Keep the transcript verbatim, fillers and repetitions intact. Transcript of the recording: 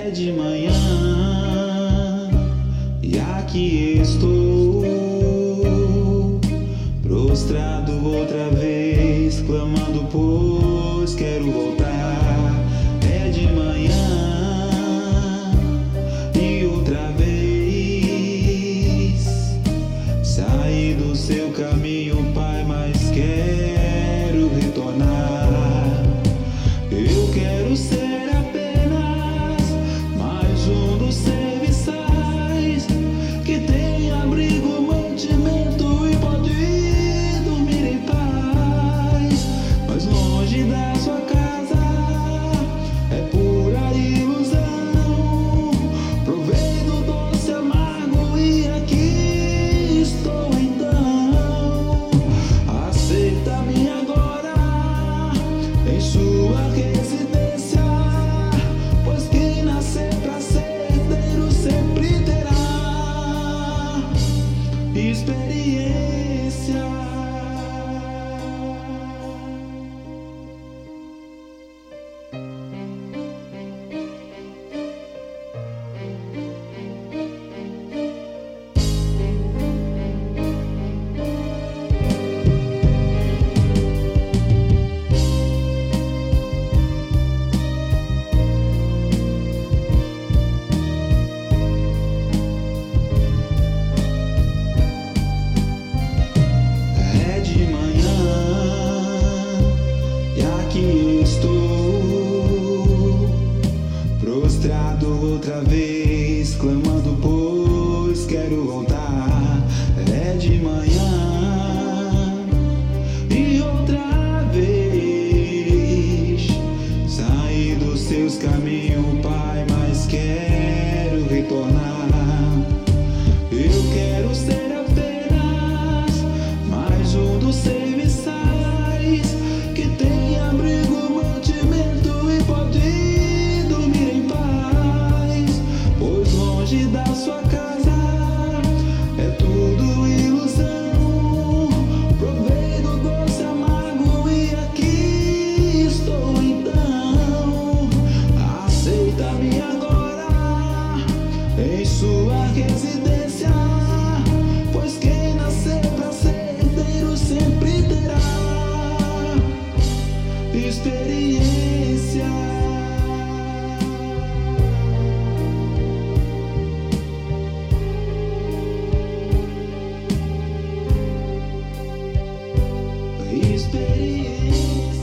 É de manhã e aqui estou, prostrado outra vez, clamando, pois quero voltar. É de manhã e outra vez saí do seu caminho, Pai, mas quero retornar. Eu quero ser apenas mais um dos serviçais que tem abrigo, mantimento e pode dormir em paz. Mas longe da sua casa é pura ilusão, provei do doce amargo e aqui estou então. Aceita-me agora em sua residência, pois quem nascer pra ser herdeiro sempre terá experiência. É de manhã e aqui estou, prostrado outra vez, clamando, pois quero voltar. É de manhã e outra vez saí dos seus caminhos, Pai, mas quero retornar. Eu quero ser apenas mais um dos serviçais que tem abrigo, mantimento e pode dormir em paz. Pois longe da sua casa é tudo ilusão, provei do doce amargo e aqui estou então. Aceita-me agora em sua residência, pois quem nascer pra ser herdeiro sempre terá experiência. Experiência.